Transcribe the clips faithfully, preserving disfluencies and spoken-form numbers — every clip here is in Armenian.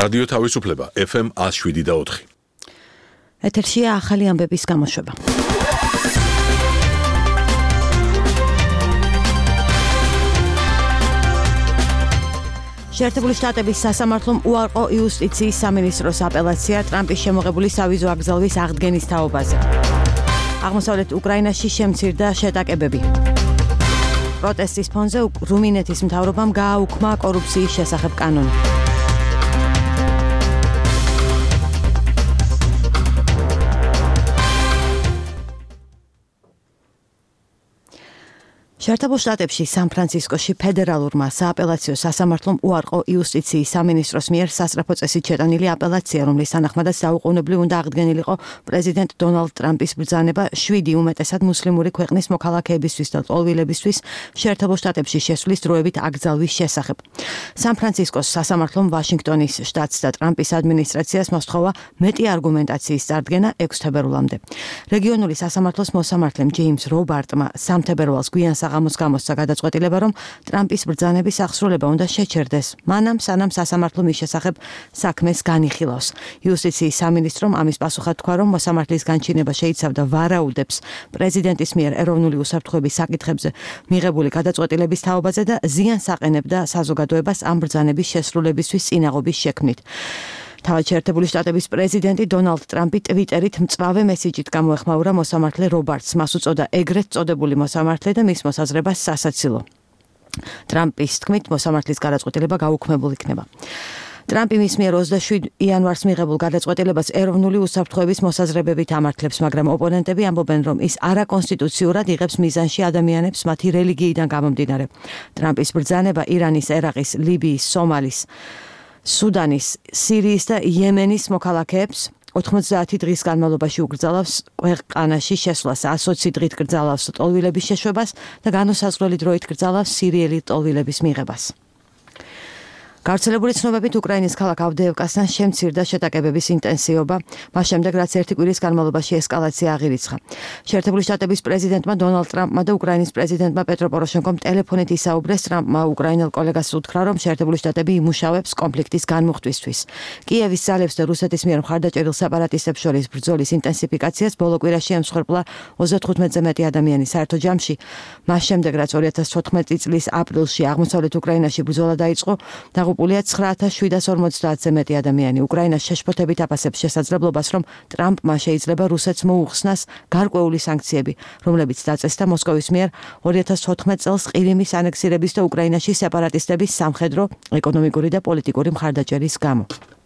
რადიო თავისუფლება ეფ ემ one oh seven და four. ეთერშია ახალი ამბების გამოშვება. შეერთებული შტატების სასამართლომ უარყო იუსტიციის სამინისტროს აპელაცია ტრამპის შემოღებული სავიზო აკრძალვის აღდგენის თაობაზე. აღმოსავლეთ უკრაინაში შემცირდა შეტაკებები. პროტესტის ფონზე რუმინეთის მთავრობამ გააუქმა კორუფციის შესახებ კანონი. შეერთებულ შტატებში სან-ფრანცისკოში ფედერალურმა სააპელაციო სასამართლომ უარყო იუსტიციის სამინისტროს მიერ სასწრაფო წესით შეტანილი აპელაცია, რომლის თანახმადაც დაუყოვნებლივ უნდა აღდგენილიყო პრეზიდენტ დონალდ ტრამპის ბრძანება შვიდი უმეტესად მუსლიმური ქვეყნის მოქალაქეებისთვის და ტოლვილებისთვის შეერთებულ შტატებში შესვლის დროებით აკრძალვის შესახებ. სან-ფრანცისკოს სასამართლომ ვაშინგტონის შტატს და ტრამპის ადმინისტრაციას მოსთხოვა მეტი არგუმენტაციის წარდგენა ექვსი თებერვლამდე. რეგიონული სასამართლოს მოსამართლემ ჯეიმს რობარტმა სამ თებერვალს გვიან საღამოს გამოსცა გადაწყვეტილება, რომ ტრამპის ბრძანების აღსრულება უნდა შეჩერდეს, მანამ სანამ სასამართლო მის შესახებ საქმეს განიხილავს. იუსტიციის სამინისტრომ ამის პასუხად თქვა, რომ მოსამართლის განჩინება შეიცავდა ვარაუდებს პრეზიდენტის მიერ ეროვნული უსაფრთხოების საკითხებზე მიღებული გადაწყვეტილების თაობაზე და ზიანს აყენებდა საზოგადოებას ამ ბრძანების შესრულებისთვის წინაღობის შექმნით. თავად შეერთებული შტატების პრეზიდენტი დონალდ ტრამპი ტვიტერით მწვავე მესიჯით გამოეხმაურა მოსამართლე რობარტს, მას უწოდა ეგრეთ წოდებული მოსამართლე და მის მოსაზრებას სასაცილო. ტრამპის თქმით, მოსამართლის გადაწყვეტილება გაუქმებულ იქნება. ტრამპი მის მიერ ოცდაშვიდ იანვარს მიღებულ გადაწყვეტილებას ეროვნული უსაფრთხოების მოსაზრებებით ამართლებს, მაგრამ ოპონენტები ამბობენ, რომ ის არაკონსტიტუციურად იღებს მიზანში ადამიანებს მათი რელიგიიდან გამომდინარე. ტრამპის ბრძანება ირანის, ერაყის, ლიბიის, სომალის, სუდანის, სირიის და იემენის მოქალაქეებს ოთხმოცდაათი დღის განმავლობაში უგრძალავს ქვეყანაში შესვლას, ოცი დღით გრძალავს ტოლვილების შეშვებას და განუსაზღვრელი დროით გრძალავს სირიელი ტოლვილების მიღებას. გავრცელებული ცნობებით უკრაინის ქალაქ ავდეევკასთან შემცირდა შეტაკებების ინტენსივობა, მას შემდეგ რაც ერთი კვირის განმავლობაში ესკალაცია აღირიცხა. შეერთებული შტატების პრეზიდენტმა დონალდ ტრამპმა და უკრაინის პრეზიდენტმა პეტრო პოროშენკომ ტელეფონით ისაუბრეს. ტრამპმა უკრაინელ კოლეგას უთხრა, რომ შეერთებული შტატები იმუშავებს კონფლიქტის განმუხტვისთვის. კიევის ძალებს და რუსეთის მიერ მხარდაჭერილ სეპარატისტებს შორის ბრძოლის ინტენსიფიკაციას ბოლო კვირაში ემსხვერპლა ოცდათხუთმეტზე მეტი ადამიანი. საერთო ჯამში, მას შემდეგ რაც ორი ათას თოთხმეტი წლის აპრილში აღმოსავლეთ უკრაინაში ბრძოლა დაიწყო, დაღუპულია ცხრა ათას შვიდას ორმოცდაათზე მეტი ადამიანი. უკრაინას შეშფოთებით აფასებს შესაძლებლობას, რომ ტრამპმა შეიძლება რუსეთს მოუხსნას გარკვეული სანქციები, რომლებიც დაწესდა მოსკოვის მიერ ორი ათას თოთხმეტ წელს ყირიმის ანექსირების და უკრაინაში სეპარატისტების სამხედრო, ეკონომიკური და პოლიტიკური მხარდაჭერის გამო.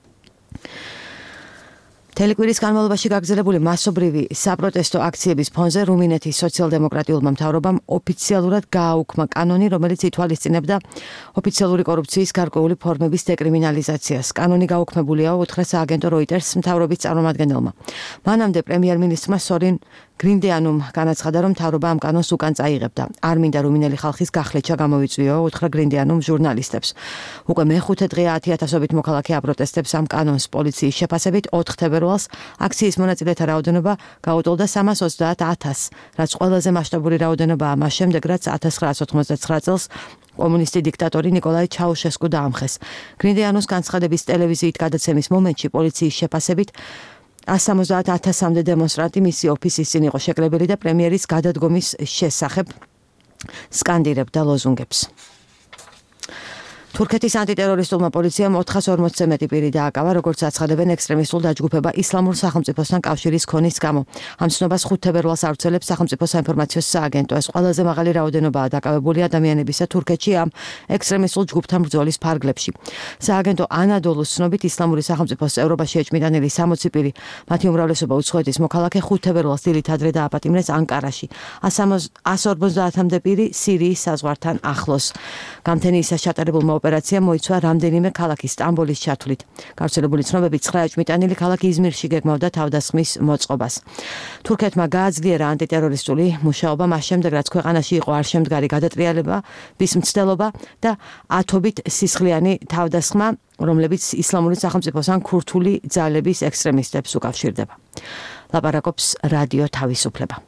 თელეკვირის განმავლობაში გაგრძელებული მასობრივი საპროტესტო აქციების ფონზე რუმინეთის სოციალ-დემოკრატიულმა მთავრობამ ოფიციალურად გააუქმა კანონი, რომელიც ითვალისწინებდა ოფიციალური კორუფციის გარკვეული ფორმების დეკრიმინალიზაციას. კანონი გაუქმებულია, უთხრა სააგენტო როიტერს მთავრობის წარმომადგენელმა. მანამდე პრემიერ-მინისტრმა სორინ გრინდეანუმ განაცხადა, რომ მთავრობა ამ კანონს უკან წაიღებდა. არ მინდა რუმინელი ხალხის გახლეჩა გამოვიწვიო, უთხრა გრინდეანუმ ჟურნალისტებს. უკვე მეხუთე დღეა ათი ათასობით მოქალაქე აპროტესტებს ამ კანონს პოლიციის შეფასებით. ოთხ თებერვალს აქციის მონაწილეთა რაოდენობა გაუტოლდა სამას ოცდაათ ათასს, რაც ყველაზე მასშტაბური რაოდენობაა მას შემდეგ, რაც ათას ცხრაას ოთხმოცდაცხრა წელს კომუნისტი დიქტატორი ნიკოლაი ჩაუშესკუ დაამხეს. გრინდეანუს განცხადების ტელევიზიით გადაცემის მომენტში პოლიციის შეფასებით ას სამოცდაათ ათასამდე დემონსტრანტი მისი ოფისის წინ იყო შეკლებელი და პრემიერის გადადგომის შესახებ სკანდირებდა ლოზუნგებს. თურქეთის ანტიტერორისტულმა პოლიციამ ოთხას ორმოცზე მეტი პირი დააკავა, როგორც აცხადებენ ექსტრემისტულ დაჯგუფება ისლამურ სახელმწიფოსთან კავშირის ქონის გამო. ამ ცნობას ხუთ თებერვალს ავრცელებს სახელმწიფო საინფორმაციო სააგენტო. ეს ყველაზე მაღალი რაოდენობაა დაკავებული ადამიანებისა თურქეთში ამ ექსტრემისტულ ჯგუფთან ბრძოლის ფარგლებში. სააგენტო ანადოლუს ცნობით ისლამური სახელმწიფოს წევრობაში ეჭმიდანილი სამოცი პირი, მათი უმრავლესობა უცხოეთის მოქალაქე, ხუთ თებერვალს დილით ადრე დააპატიმრეს ანკარაში. ას ორმოცდაათამდე პირი სირიის საზღვართან ახლოს. გამთენიისას ჩატარებულმა ოპერაციამ მოიცვა რამდენიმე ქალაქის სტამბოლის ჩათვლით. გავრცელებული ცნობებით ცხრა ეჭმიტანილი ქალაქი იზმირში გეგმავდა თავდასხმის მოწყობას. თურქეთმა გააძლიერა ანტიტერორისტული მუშაობა მას შემდეგ, რაც ქვეყანაში იყო არშემდგარი გადატრიალება, მცდელობა და ათობით სისხლიანი თავდასხმა, რომლებიც ისლამური სახელმწიფოს ან ქურთული ძალების ექსტრემისტებს უკავშირდება. ლაპარაკობს რადიო თავისუფლება.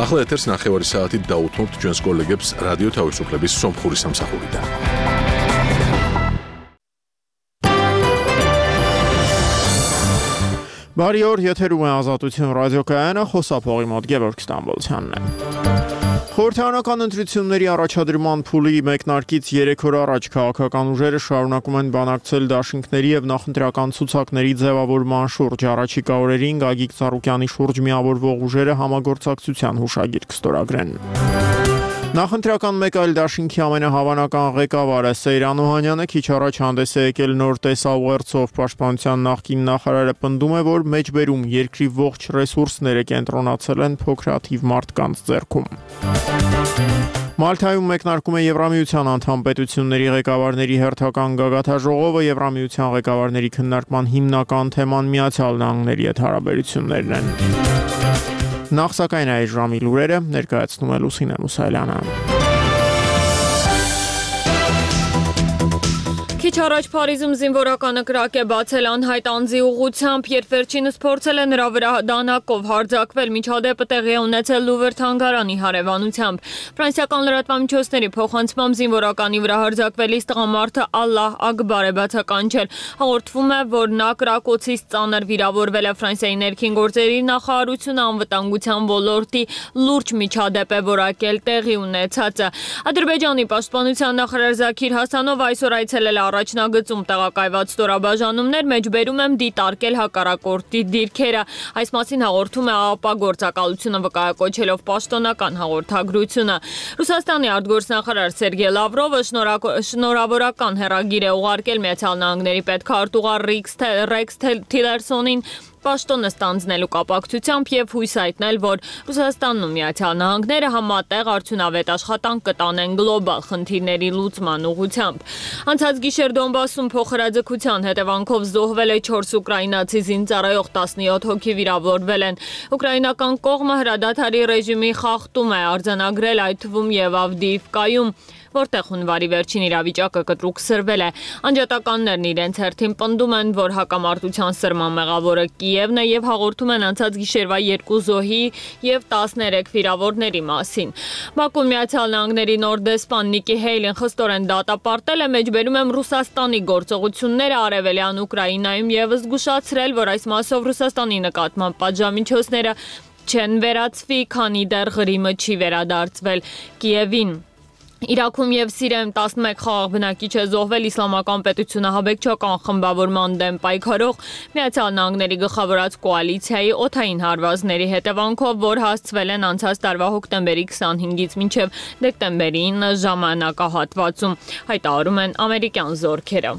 ახლა ეთერს ნახევარი საათით დაუთმობთ ჩვენს კოლეგებს რადიო თავისუფლების სომხური სამსახურიდან. Բարի օր, եթերում է Ազատություն ռադիոկայանը, խոսափողի մոտ Գևորգ Ստամբոլցյանն է։ Խորհրդարանական ընտրությունների առաջադրման փուլի մեկնարկից երեք օր առաջ քաղաքական ուժերը շարունակում են բանակցել դաշինքների եւ նախընտրական ցուցակների ձևավորման շուրջ։ Առաջիկա օրերին Գագիկ Ծառուկյանի շուրջ միավորվող ուժերը համագործակցության հուշագիր կստորագրեն։ Նախընտրական մեկ այլ դաշինքի ամենահավանական ղեկավարը Սեյրան Օհանյանը քիչ առաջ հանդես է եկել նոր տեսաուղերձով Պաշտպանության նախկին նախարարը պնդում է, որ մեջբերում երկրի ողջ ռեսուրսները կենտրոնացել են փոքրաթիվ մարդկանց ձեռքում։ Մալթայում մեկնարկում է Եվրամիության անդամ պետությունների ղեկավարների հերթական գագաթաժողովը, Եվրամիության ղեկավարների քննարկման հիմնական թեման Միացյալ Նահանգների հետ հարաբերություններն են։ Նախ սակայն այս ժամի լուրերը ներկայացնում է Լուսինե Մուսայելյանը։ Քիչ առաջ Փարիզում զինվորականը կրակ է բացել անհայտ անձի ուղղությամբ, երբ վերջինս փորձել է նրա վրա դանակով հարձակվել, միջադեպը տեղի է ունեցել Լուվր թանգարանի հարևանությամբ։ Ֆրանսիական լրատվամիջոցների փոխանցմամբ զինվորականի վրա հարձակվելիս տղամարդը Ալլահ Ակբար է բացականչել։ Հաղորդվում է, որ նա կրակոցից ծանր վիրավորվել է։ Ֆրանսիայի ներքին գործերի նախարարությունը անվտանգության ոլորտի լուրջ միջադեպ է որակել տեղի ունեցածը։ Ադրբեջանի պաշտպանության նախարար Զաքիր Հասանով այսօր այցելել է առաջնագծում տեղակայված ստորաբաժանումներ, մեջբերում եմ դիտարկել հակառակորդի դիրքերը։ Այս մասին հաղորդում է ԱԱՊ գործակալությունը վկայակոչելով պաշտոնական հաղորդագրությունը։ Ռուսաստանի արտգործնախարար Սերգեյ Լավրովը շնորհավորական հեռագիր է ուղարկել Միացյալ Նահանգների պետքարտուղար Ռեքս Թիլերսոնին պաշտոնը ստանձնելու կապակցությամբ եւ հույս հայտնել, որ Ռուսաստանն ու Միացյալ Նահանգները համատեղ արդյունավետ աշխատանք կտանեն գլոբալ խնդիրների լուծման ուղղությամբ։ Անցած գիշեր Դոնբասում փոխհրաձգության հետևանքով զոհվել է չորս ուկրաինացի զինծառայող, տասնյոթ հոգի վիրավորվել են։ Ուկրաինական կողմը հրադադարի ռեժիմի խախտում է արձանագրել, այդ թվում եւ Ավդիիվկայում, որտեղ հունվարի վերջին իրավիճակը կտրուկ սրվել է։ Անջատականներն իրենց հերթին պնդում են, որ հակամարտության սրման մեղավորը Կիևն է եւ հաղորդում են անցած գիշերվա երկու զոհի եւ տասներեք վիրավորների մասին։ Բաքուն Միացյալ Նահանգների նոր դեսպան Նիկի Հեյլին խստորեն դատապարտել է, մեջբերում եմ Ռուսաստանի գործողությունները արևելյան Ուկրաինայում եւ զգուշացրել, որ այս մասով Ռուսաստանի նկատմամբ պատժամիջոցները չեն վերացվի, քանի դեռ Ղրիմը չի վերադարձվել Կիևին։ Իրաքում եւ Սիրիայում տասնմեկ խաղաղ բնակիչ է զոհվել Իսլամական պետությունահաբեկչական խմբավորման դեմ պայքարող Միացյալ Նահանգների գլխավորած կոալիցիայի օդային հարվածների հետևանքով, որ հասցվել են անցած տարվա հոկտեմբերի քսանհինգից մինչև դեկտեմբերի ինը ժամանակահատվածում, հայտարարում են ամերիկյան զորքերը։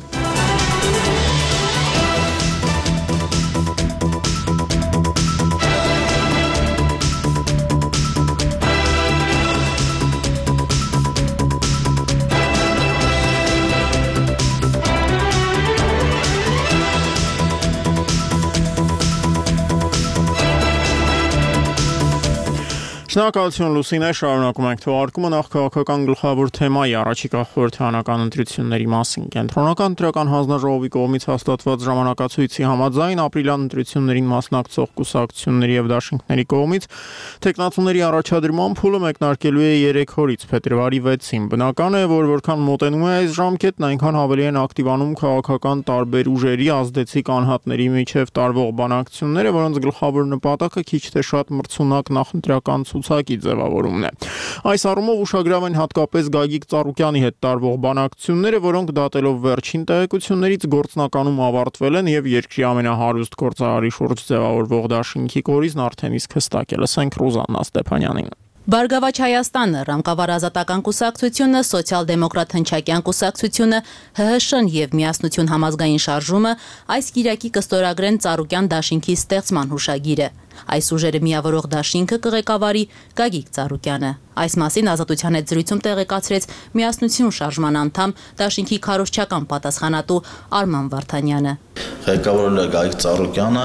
Շնորհակալություն Լուսինե, շարունակում ենք թողարկումը նախ քաղաքական գլխավոր թեմայի առաջիկա խորհրդարանական ընտրությունների մասին։ Կենտրոնական ընտրական հանձնաժողովի կողմից հաստատված ժամանակացույցի համաձայն ապրիլյան ընտրություններին մասնակցող կուսակցությունների եւ դաշինքների կողմից տեխնատուների առաջադրման փուլը մեկնարկելու է երեք օրից փետրվարի վեցին։ Բնական է, որ որքան մոտենում է այս ժամկետն, այնքան ավելի են ակտիվանում քաղաքական տարբեր ուժերի ազդեցիկ անհատների միջև տարվող բանակցությունները, որոնց գլխավոր նպատակը քիչ թե շատ մրցունակ նախընտրական ցուցակի ձևավորումն է։ Այս առումով ուշագրավ են հատկապես Գագիկ Ծառուկյանի հետ տարվող բանակցությունները, որոնք դատելով վերջին տեղեկություններից գործնականում ավարտվել են եւ երկրի ամենահարուստ գործարարի շուրջ ձևավորվող դաշինքի կորիզն արդեն իսկ հստակ է։ Լսենք Ռուզաննա Ստեփանյանին։ Բարգավաճ Հայաստանը, Ռամկավար ազատական կուսակցությունը, Սոցիալ-դեմոկրատ հնչակյան կուսակցությունը, ՀՀՇ-ն եւ Միասնություն համազգային շարժումը այս կիրակի կստորագրեն Ծառուկյան դաշինքի ստեղծման հուշագիրը։ Այս ուժերը միավորող դաշինքը կղեկավարի Գագիկ Ծառուկյանը։ Այս մասին Ազատության հետ զրույցում տեղեկացրեց Միասնություն շարժման անդամ դաշինքի քարոզչական պատասխանատու Արման Վարդանյանը։ Ղեկավարել է Գագիկ Ծառուկյանը,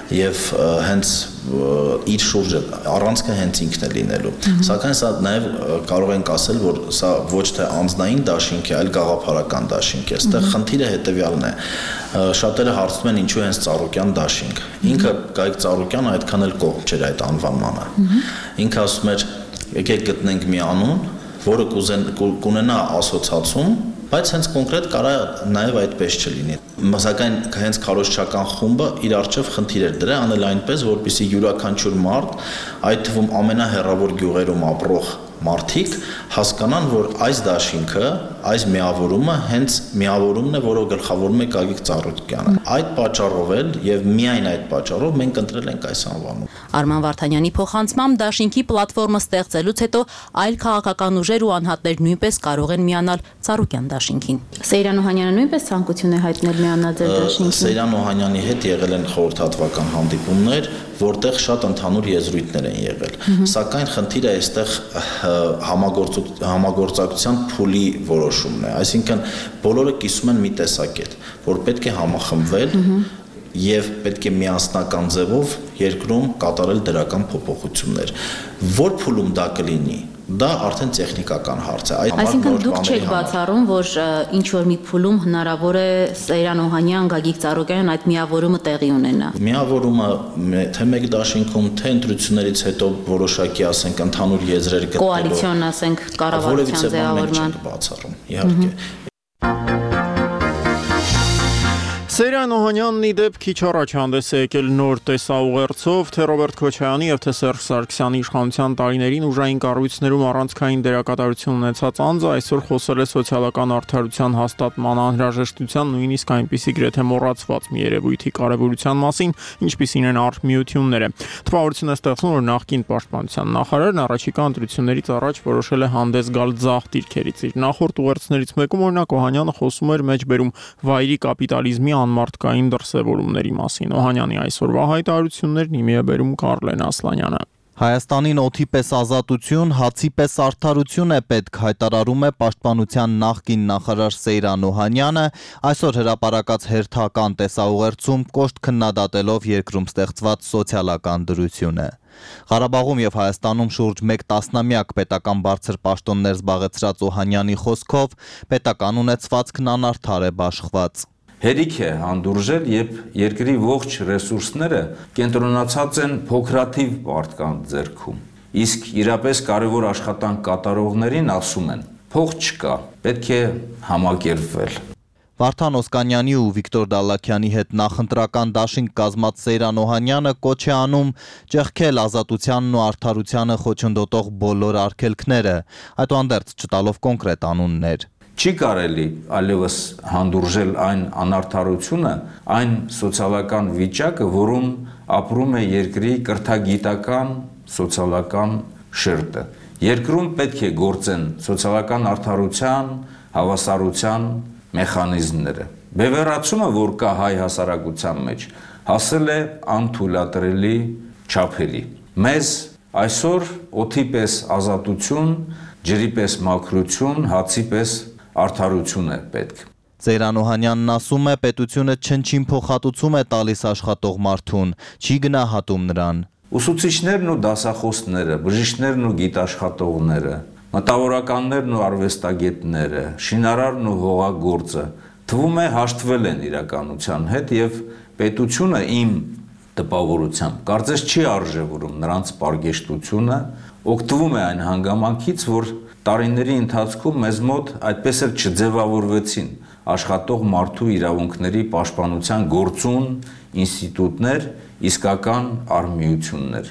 եւ հենց իր շուրջը առանցքը հենց ինքն է լինելու։ Սակայն սա նաեւ կարող ենք ասել, որ սա ոչ թե անձնային դաշինք է, այլ գաղափարական դաշինք է։ Այստեղ խնդիրը հետեւյալն է։ Շատերը հարցնում են ինչու հենց Ծառուկյան դաշինք։ Ինքը Գայք Ծառուկյանը այդքան էլ կողմ չէր այդ անվանմանը։ Ինքը ասում էր եկեք գտնենք մի անուն, որը կունենա ասոցիացում, բայց հենց կոնկրետ կարա նաև այդպես չլինի։ Սակայն հենց քարոզչական խումբը իր առջև խնդիր էր դրել անել այնպես, որպեսզի յուրաքանչյուր մարդ, այդ թվում ամենահեռավոր գյուղերում ապրող մարդիկ հասկանան, որ այս դաշինքը, այս միավորումը հենց միավորումն է, որով գլխավորում է Գագիկ Ծառուկյանը։ Այդ պատճառով էլ եւ միայն այդ պատճառով մենք ընտրել ենք այս անվանումը։ Արման Վարդանյանի փոխանցմամբ դաշինքի պլատֆորմը ստեղծելուց հետո այլ քաղաքական ուժեր ու անհատներ նույնպես կարող են միանալ Ծառուկյան դաշինքին։ Սեյրան Օհանյանը նույնպես ցանկություն է հայտնել միանալ ձեր դաշինքին։ Սեյրան Օհանյանի հետ եղել են խորհրդատվական հանդիպումներ, որտեղ շատ ընդհանուր եզրույթներ են եղել։ Սակայն խնդիրը այստեղ համագործակցության փուլի որոշումն է, այսինքն բոլորը կիսում են մի տեսակետ, որ պետք է համախմբվել եւ պետք է միասնական ձևով երկրում կատարել դրական փոփոխություններ։ Որ փուլում դա կլինի, դա արդեն տեխնիկական հարց է։ Այսինքն դուք չեք բացառում, որ ինչ որ մի փուլում հնարավոր է Սեյրան Օհանյան, Գագիկ Ծառուկյան այդ միավորումը տեղի ունենա։ Միավորումը թե մեկ դաշինքում, թե ընտրություններից հետո որոշակի, ասենք, ընդհանուր եզրեր գտնելով, կոալիցիոն, ասենք, կառավարության ձևավորման բացառում, իհարկե։ Սեյրան Օհանյանն ի դեպ քիչ առաջ հանդես է եկել նոր տեսաուղերձով, թե Ռոբերտ Քոչարյանի եւ թե Սերժ Սարգսյանի իշխանության տարիներին ուժային կառույցներում առանցքային դերակատարություն ունեցած անձը այսօր խոսել է սոցիալական արդարության հաստատման անհրաժեշտության, նույնիսկ այնպիսի գրեթե մոռացված մի երևույթի կարևորության մասին, ինչպիսին են արհմիությունները։ Տպավորություն է ստեղծում, որ նախկին պաշտպանության նախարարն առաջիկա ընտրություններից առաջ որոշել է հանդես գալ ձախ դիրքերից։ Իր նախորդ ուղերձներից մեկում օրինակ Օհանյանը խոսում էր մեջբերում վայրի կապիտալիզմի անմարդկային դրսևորումների մասին։ Օհանյանի այսօրվա հայտարարություններն իմի է բերում Կարլեն Ասլանյանը։ Հայաստանին օդի պես ազատություն, հացի պես արդարություն է պետք, հայտարարում է պաշտպանության նախկին նախարար Սեյրան Օհանյանը, այսօր հրապարակած հերթական տեսաուղերձում կոշտ քննադատելով երկրում ստեղծված սոցիալական դրությունը։ Ղարաբաղում եւ Հայաստանում շուրջ մեկ տասնամյակ պետական բարձր պաշտոններ զբաղեցրած Օհանյանի խոսքով պետական ունեցվածքն անարդար է բաշխված։ Հերիք է հանդուրժել, երբ երկրի ողջ ռեսուրսները կենտրոնացած են փոքրաթիվ մարդկանց ձեռքում։ Իսկ իրապես կարևոր աշխատանք կատարողներին ասում են. փող չկա, պետք է համակերպվել։ Վարդան Օսկանյանի ու Վիկտոր Դալլաքյանի հետ նախընտրական դաշինք կազմած Սեյրան Օհանյանը կոչ է անում ճեղքել ազատությանն ու արդարությանը խոչընդոտող բոլոր արգելքները, այդուհանդերձ չտալով կոնկրետ անուններ։ Չի կարելի այլևս հանդուրժել այն անարդարությունը, այն սոցիալական վիճակը, որում ապրում է երկրի կրթագիտական, սոցիալական շերտը։ Երկրում պետք է գործեն սոցիալական արդարության, հավասարության մեխանիզմները։ Բևեռացումը, որ կա հայ հասարակության մեջ, հասել է անթույլատրելի չափերի։ Մեզ այսօր օդի պես ազատություն, ջրի պես մաքրություն, հացի պես արդարություն է պետք։ Սեյրան Օհանյանն ասում է, պետությունը չնչին փոխհատուցում է տալիս աշխատող մարդուն, չի գնահատում նրան։ Ուսուցիչներն ու դասախոսները, բժիշկներն ու գիտաշխատողները, մտավորականներն ու արվեստագետները, շինարարն ու հողագործը թվում է հաշտվել են իրականության հետ եւ պետությունը իմ տպավորությամբ կարծես չի արժևորում նրանց պարգեշտությունը, օգտվում է այն հանգամանքից, որ տարիների ընթացքում մեզ մոտ այդպես էլ չձևավորվեցին աշխատող մարդու իրավունքների պաշտպանության գործուն ինստիտուտներ, իսկական արհմիություններ։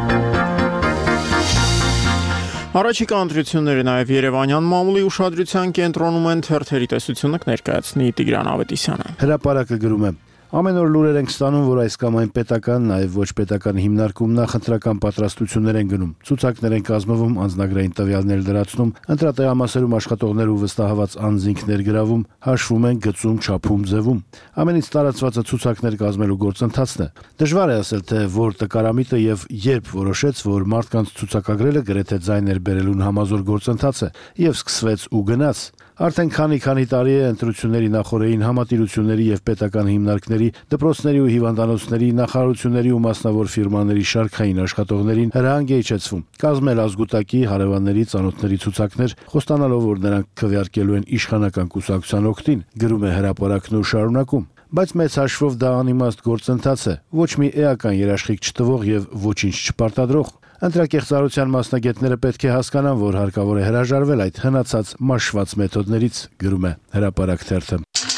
Առաջիկա ընտրությունները նաև Երևանյան մամուլի ուշադրության կենտրոնում են, թերթերի տեսությունը կներկայացնի Տիգրան Ավետիսյանը։ Հրապարակը գրում է. Ամեն օր լուրեր ենք ստանում, որ այս կամ այն պետական, նաև ոչ պետական հիմնարկում նախընտրական պատրաստություններ են գնում, ցուցակներ են կազմվում, անձնագրային տվյալներ լրացնում, ընտրատեղամասերում աշխատողներ ու վստահված անձինք ներգրավում, հաշվում են, գծում, չափում, ձևում։ Ամենից տարածվածը ցուցակներ կազմելու գործընթացն է։ Դժվար է ասել, թե որ տկարամիտը եւ երբ որոշեց, որ մարդկանց ցուցակագրելը գրեթե ձայներ բերելուն համազոր գործընթաց է, եւ սկսվեց ու գնաց։ Արդեն քանի-քանի տարի է ընտրությունների նախորդին համատիրությունների եւ պետական հիմնարկների, դպրոցների ու հիվանդանոցների, նախարարությունների ու մասնավոր ֆիրմաների շարքային աշխատողներին հրահանգ է իջեցվում, կազմել ազգուտակի, հարևանների, ծանոթների ցուցակներ, խոստանալով, որ նրանք քվեարկելու են իշխանական կուսակցության օգտին, գրում է հրապարակն ու շարունակում։ Բայց մեծ հաշվով դա անիմաստ գործընթաց է, ոչ մի էական երաշխիք չտվող եւ ոչինչ չպարտադրող։ Ընտրակեղծարարության մասնագետները պետք է հասկանան, որ հարկավոր է հրաժարվել այդ հնացած մաշված մեթոդներից, գրում է հրապարակ թերթը։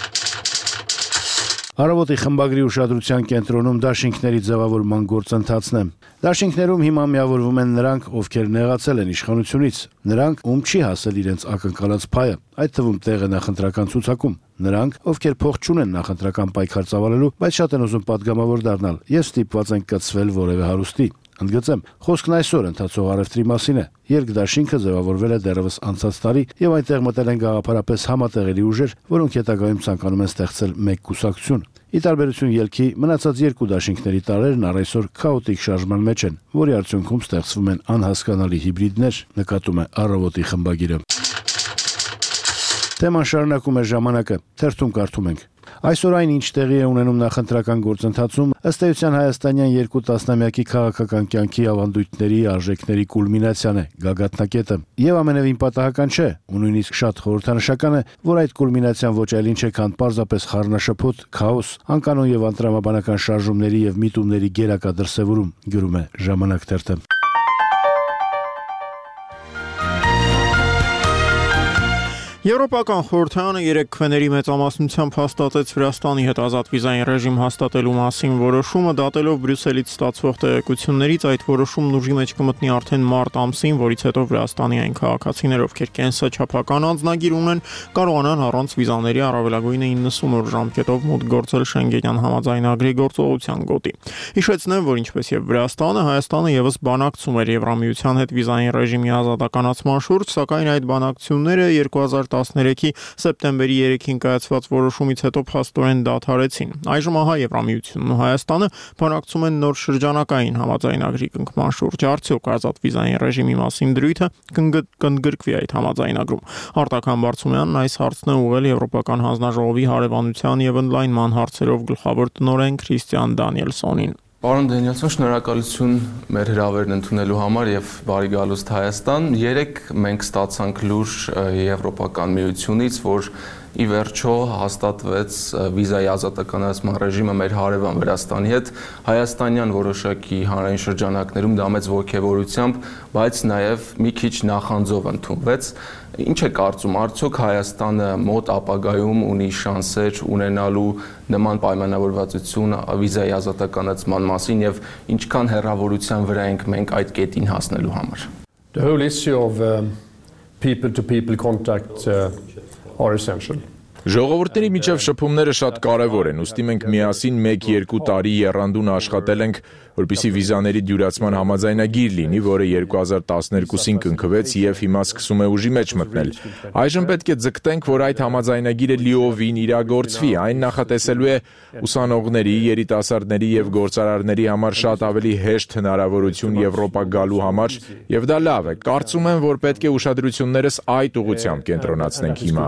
Առավոտի խմբագրի ուշադրության կենտրոնում դաշինքների ձևավորման գործընթացն է։ Դաշինքներում հիմա միավորվում են նրանք, ովքեր նեղացել են իշխանությունից, նրանք, ում չի հասել իրենց ակնկալած փայը, այդ թվում տեղը նախընտրական ցուցակում, նրանք, ովքեր փող չունեն նախընտրական պայքար ծավալելու, բայց շատ են ուզում պատգամավոր դառնալ եւ ստիպված են կծվել որևէ հարուստի։ Ընդգծեմ, խոսքն այսօր ընթացող առևտրի մասին է։ Երկդաշինքը ձևավորվել է դեռևս անցած տարի եւ այնտեղ մտել են գաղափարապես համատեղելի ուժեր, որոնք հետագայում ցանկանում են ստեղծել մեկ կուսակցություն։ Ի տարբերություն ելքի, մնացած երկու դաշինքների տարրերն առ այսօր քաոտիկ շարժման մեջ են, որի արդյունքում ստեղծվում են անհասկանալի հիբրիդներ, նկատում է Առավոտի խմբագիրը։ Թեման շարունակում է ժամանակը, թերթում կարդում ենք. Այսօր այն, ինչ տեղի է ունենում նախընտրական գործընթացում, ըստ էության հայաստանյան երկու տասնամյակի քաղաքական կյանքի ավանդույթների, արժեքների կուլմինացիան է, գագաթնակետը։ Եվ ամենևին պատահական չէ, ու նույնիսկ շատ խորհրդանշական է, որ այդ կուլմինացիան ոչ այլ ինչ է, քան պարզապես խառնաշփոթ, քաոս, անկանոն եւ անտրամաբանական շարժումների եւ միտումների գերակա դրսեւորում, գրում է Ժամանակ թերթը։ Եվրոպական խորհրդարանը երեք քվեների մեծամասնությամբ հաստատեց Վրաստանի հետ ազատ վիզային ռեժիմ հաստատելու մասին որոշումը, դատելով Բրյուսելից ստացվող տեղեկություններից, այդ որոշումն ուժի մեջ կմտնի արդեն մարտ ամսին, որից հետո Վրաստանի այն քաղաքացիներ, ովքեր կենսաչափական անձնագիր ունեն, կարողանան առանց վիզաների առավելագույնը իննսուն օր ժամկետով մուտք գործել Շենգենյան համաձայնագրի գործողության գոտի։ Հիշեցնեմ, որ ինչպես եւ Վրաստանը, Հայաստանը եւս բանակցում էր Եվրամիության հետ վիզային ռեժիմի ազատականացման շուրջ, սակայն այդ բանակցությունները երկու հազար տասներեքի սեպտեմբերի երեքին կայացված որոշումից հետո փաստորեն դադարեցին։ Այժմ ահա Եվրամիությունն ու Հայաստանը բանակցում են նոր շրջանակային համաձայնագրի կնքման շուրջ։ Արդյոք ազատ վիզային ռեժիմի մասին դրույթը կընդգրկվի այդ համաձայնագրում։ Արտական Բարցումյանն այս հարցն է ուղղել Եվրոպական հանձնաժողովի հարևանության եւ ընդլայնման հարցերով գլխավոր տնօրեն Քրիստիան Դանիելսոնին։ Պարոն Դանիելսոն, շնորհակալություն մեր հրավերն ընդունելու համար եւ բարի գալուստ Հայաստան։ Երեք մենք ստացանք լուր Եվրոպական միությունից, որ ի վերջո հաստատվեց վիզայի ազատականացման ռեժիմը մեր հարևան Վրաստանի հետ, հայաստանյան որոշակի հանրային շրջանակներում դա մեծ ողջևորությամբ, բայց նաեւ մի քիչ նախանձով ընդունվեց։ Ինչ է կարծում, արդյոք Հայաստանը մոտ ապագայում ունի շանսեր ունենալու նման պայմանավորվածություն վիզայի ազատականացման մասին եւ ինչքան հեռավորության վրա ենք մենք այդ կետին հասնելու համար։ The whole issue of um, people to people contact uh, are essential. Ժողովուրդների միջև շփումները շատ կարևոր են, ուստի մենք միասին մեկ-երկու տարի եռանդուն աշխատել ենք, որպեսզի վիզաների դյուրացման համաձայնագիր լինի, որը երկու հազար տասներկուսին կնքվեց եւ հիմա սկսում է ուժի մեջ մտնել։ Այժմ պետք է ձգտենք, որ այդ համաձայնագիրը լիովին իրագործվի, այն նախատեսելու է ուսանողների, երիտասարդների եւ գործարարների համար շատ ավելի հեշտ հնարավորություն Եվրոպա գալու համար, եւ դա լավ է։ Կարծում եմ, որ պետք է ուշադրություններս այդ ուղղությամբ կենտրոնացնենք հիմա։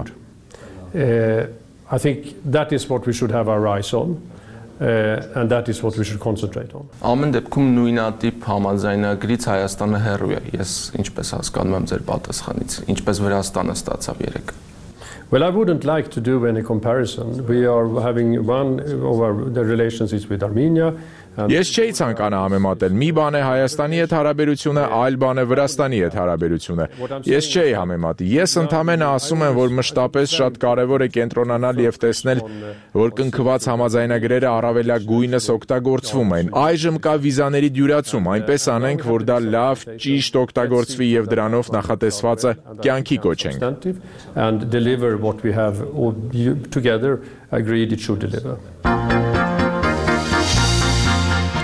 Uh, I think that is what we should have our eyes on. Uh, and that is what we should concentrate on. Ամեն դեպքում նույնատիպ համաձայնագրից Հայաստանը հեռու է։ Ես ինչպես հասկանում եմ ձեր պատասխանից, ինչպես Վրաստանը ստացավ երեք։ Well, I wouldn't like to do any comparison. We are having one of our the relations is with Armenia. Ես չէի ցանկանա համեմատել։ Մի բան է Հայաստանի հետ հարաբերությունը, այլ բան է Վրաստանի հետ հարաբերությունը։ Ես չէի համեմատի։ Ես ընդամենը ասում եմ, որ մշտապես շատ կարևոր է կենտրոնանալ եւ տեսնել, որ կնքված համաձայնագրերը առավելագույնս օգտագործվում են։ Այժմ կա վիզաների դյուրացում, այնպես անենք, որ դա լավ, ճիշտ օգտագործվի եւ դրանով նախատեսվածը կյանքի կոչենք։ And deliver what we have together agreed it should deliver.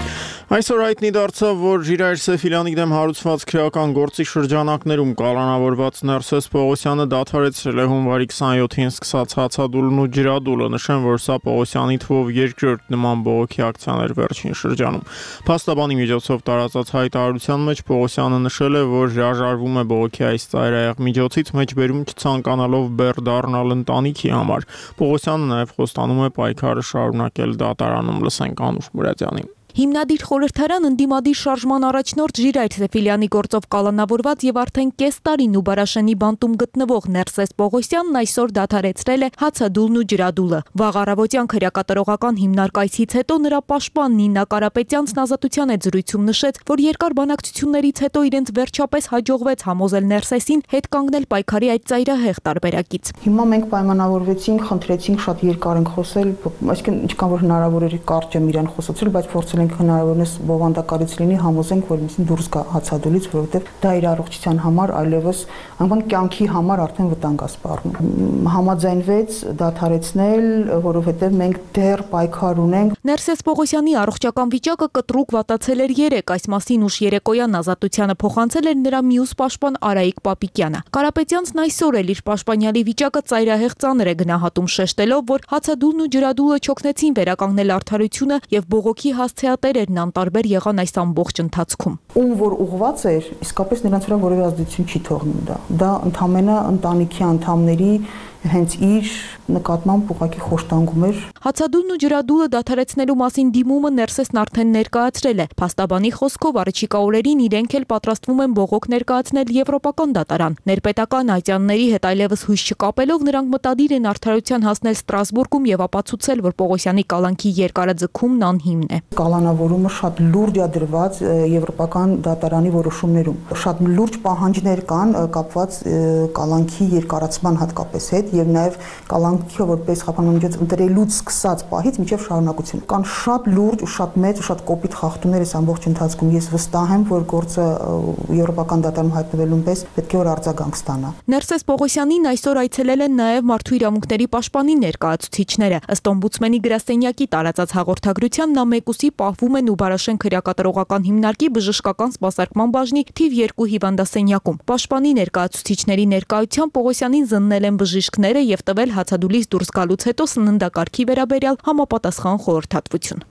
Այսօր հայտնի դարձավ, որ Ժիրայր Սեֆիլյանի դեմ հարուցված քրեական գործի շրջանակներում կալանավորված Ներսես Պողոսյանը դադարեցրել է հունվարի քսաներկուին սկսած հացադուլն ու ջրադուլը, նշեմ, որ սա Պողոսյանի թվով երկրորդ նման բողոքի ակցիաներ վերջին շրջանում։ Փաստաբանի միջոցով տարածած հայտարարության մեջ Պողոսյանը նշել է, որ հրաժարվում է բողոքի այս ծայրահեղ միջոցից մեջբերում չցանկանալով բեռ դառնալ ընտանիքի համար։ Պողոսյանը նաև խոստանում է պայքարը շարունակել դատարանում, լսենք Անուշ Մուրադյանին։ Հիմնադիր խորհրդարան ընդդիմադիր շարժման առաջնորդ Ժիրայր Սեֆիլյանի գործով կալանավորված եւ արդեն կես տարին ու Բարաշենի բանտում գտնվող Ներսես Պողոսյանն այսօր դադարեցրել է հացադուլն ու ջրադուլը։ Վաղ առավոտյան քրեակատարողական հիմնարկայցից հետո նրա պաշտպան Նինա Կարապետյանցն Ազատության հետ զրույցում նշեց, որ երկար բանակցություններից հետո իրենց վերջապես հաջողվեց համոզել Ներսեսին հետ կանգնել պայքարի այդ ծայրահեղ տարբերակից։ Հիմա մենք պայմանավորվեցինք, խնդրեցինք, շատ երկար ենք խոսել, այսինքն ինչքան որ հնարավոր էր կարճ եմ իրեն խոսացրել, բայց փորձել ենք հնարավորինս բովանդակալից լինի, համոզենք, որ ինքնին դուրս գա հացադուլից, որովհետև դա իր առողջության համար այլևս անգամ կյանքի համար արդեն վտանգ է սպառնում։ Համաձայնվեց դադարեցնել, որովհետև մենք դեռ պայքար ունենք։ Ներսես Պողոսյանի առողջական վիճակը կտրուկ վատացել էր երեկ, այս մասին ուշ երեկոյան Ազատությանը փոխանցել էր նրա մյուս պաշտպան Արայիկ Պապիկյանը։ Կարապետյանցն այսօր էլ իր պաշտպանյալի վիճակը ծայրահեղ ծանր է գնահատում, շեշտելով, որ հացադուլն ու ջրադուլը չօգնեցին վերականգնել արդարությունը եւ բողոքի հասցեատերերն անտարբեր եղան այս ամբողջ ընթացքում։ Ում որ ուղված էր, իսկապես նրանց վրա որևէ ազդեցություն չի թողնում դա։ Դա ընդամենը ընտանիքի անդամների հենց իր նկատմամբ ուղղակի խոշտանգում էր։ Հացադուլն ու ջրադուլը դադարեցնելու մասին դիմումը Ներսեսն արդեն ներկայացրել է։ Փաստաբանի խոսքով առաջիկա օրերին իրենք էլ պատրաստվում են բողոք ներկայացնել Եվրոպական դատարան։ Ներպետական այցյանների հետ այլևս հույս չկապելով նրանք մտադիր են արդարության հասնել Ստրասբուրգում եւ ապացուցել, որ Պողոսյանի կալանքի երկարաձգումն անհիմն է։ Կալանավորումը շատ լուրջ է դրված Եվրոպական դատարանի որոշումներում։ Շատ լուրջ պահանջներ կան կապված կալանքի երկարացման հատկապես հետ եւ նաեւ կալանքը որպես խափանման միջոց ընտրելուց սկսած պահից մինչեւ շարունակություն։ Կան շատ լուրջ ու շատ մեծ ու շատ կոպիտ խախտումներ այս ամբողջ ընթացքում։ Ես վստահ եմ, որ գործը Եվրոպական դատարանում հայտնվելուն պես պետք է որ արձագանք ստանա։ Ներսես Պողոսյանին այսօր այցելել են նաեւ մարդու իրավունքների պաշտպանի ներկայացուցիչները։ Ըստ օմբուդսմենի գրասենյակի տարածած հաղորդագրության նա մեկուսի պահվում են ու Բարաշեն քրեակատարողական հիմնարկի բժշկական սպասարկման բաժնի թիվ երկու հիվանդասենյակում։ Պաշտպանի ներկայացուցիչների ներկայությամբ Պողոսյանին զննել են բժիշկները եւ տվել հացադուլից դուրս գալուց հետո սննդակարգի վերաբերյալ համապատասխան խորհրդատվություն։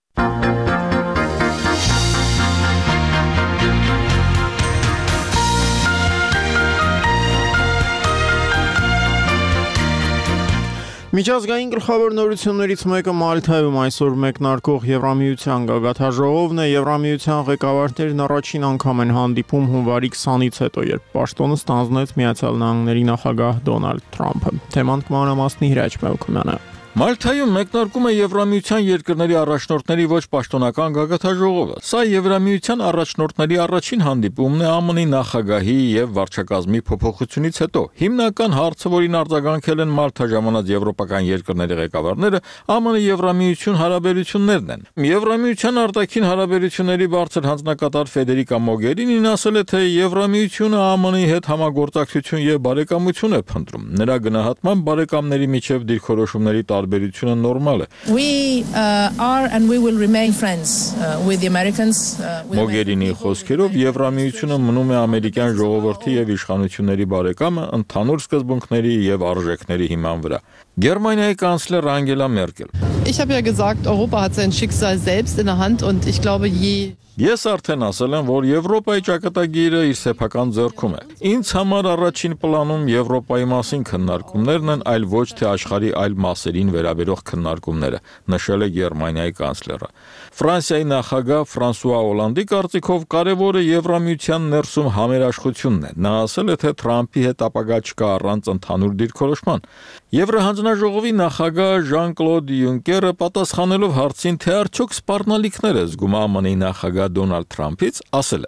Միջազգային գլխավոր նորություններից մեկը Մալթայում այսօր մեկնարկող Եվրամիության գագաթաժողովն է։ Եվրամիության ղեկավարներն առաջին անգամ են հանդիպում հունվարի քսանից հետո, երբ պաշտոնը ստանձնեց Միացյալ Նահանգների նախագահ Դոնալդ Թրամփը։ Թեման կմանրամասնի Հրաչ Մելքումյանը։ Մալթայում մեկնարկում է Եվրամիության երկրների առաջնորդների ոչ պաշտոնական գագաթաժողովը։ Սա Եվրամիության առաջնորդների առաջին հանդիպումն է ԱՄՆ նախագահի եւ վարչակազմի փոփոխությունից հետո։ Հիմնական հարցը, որին արձագանքել են Մալթա ժամանած եվրոպական երկրների ղեկավարները, ԱՄՆ Եվրամիություն հարաբերություններն են։ Եվրամիության արտաքին հարաբերությունների բարձր հանձնակատար Ֆեդերիկա Մոգերինին ասել է, թե Եվրամիությունը ԱՄՆ-ի հետ համագործակցություն եւ բարեկամություն է փնտրում։ Նրա գնահատմամբ բարեկամների միջև դիրքորոշումների տարբերությունը նորմալ է։ We uh, are and we will remain friends uh, with the Americans. Մոգերինի խոսքերով Եվրամիությունը մնում է ամերիկյան ժողովրդի եւ իշխանությունների բարեկամը ընդհանուր սկզբունքների եւ արժեքների հիման վրա։ Գերմանիայի կանցլեր Անգելա Մերկել. Ich habe ja gesagt, Europa hat sein Schicksal selbst in der Hand und ich glaube je Ես արդեն ասել եմ, որ Եվրոպայի ճակատագիրը իր սեփական ձեռքում է։ Ինձ համար առաջին պլանում Եվրոպայի մասին քննարկումներն են, այլ ոչ թե աշխարհի այլ մասերին վերաբերող քննարկումները, նշել է Գերմանիայի կանցլերը։ Ֆրանսիայի նախագահ Ֆրանսուଆ Օլանդի կարծիքով կարևորը Եվրամիության ներսում համերաշխությունն է։ Նա ասել է, թե Թրամփի հետ ապագա չկա առանց ընդհանուր դիրքորոշման։ Եվրահանձնաժողովի նախագահ Ժան-Կլոդ Յունկերը պատասխանելով հարցին, թե արդյոք սպառնալիքներ է զգում ԱՄՆ-ի նախագահ Դոնալդ Թրամփից, ասել է.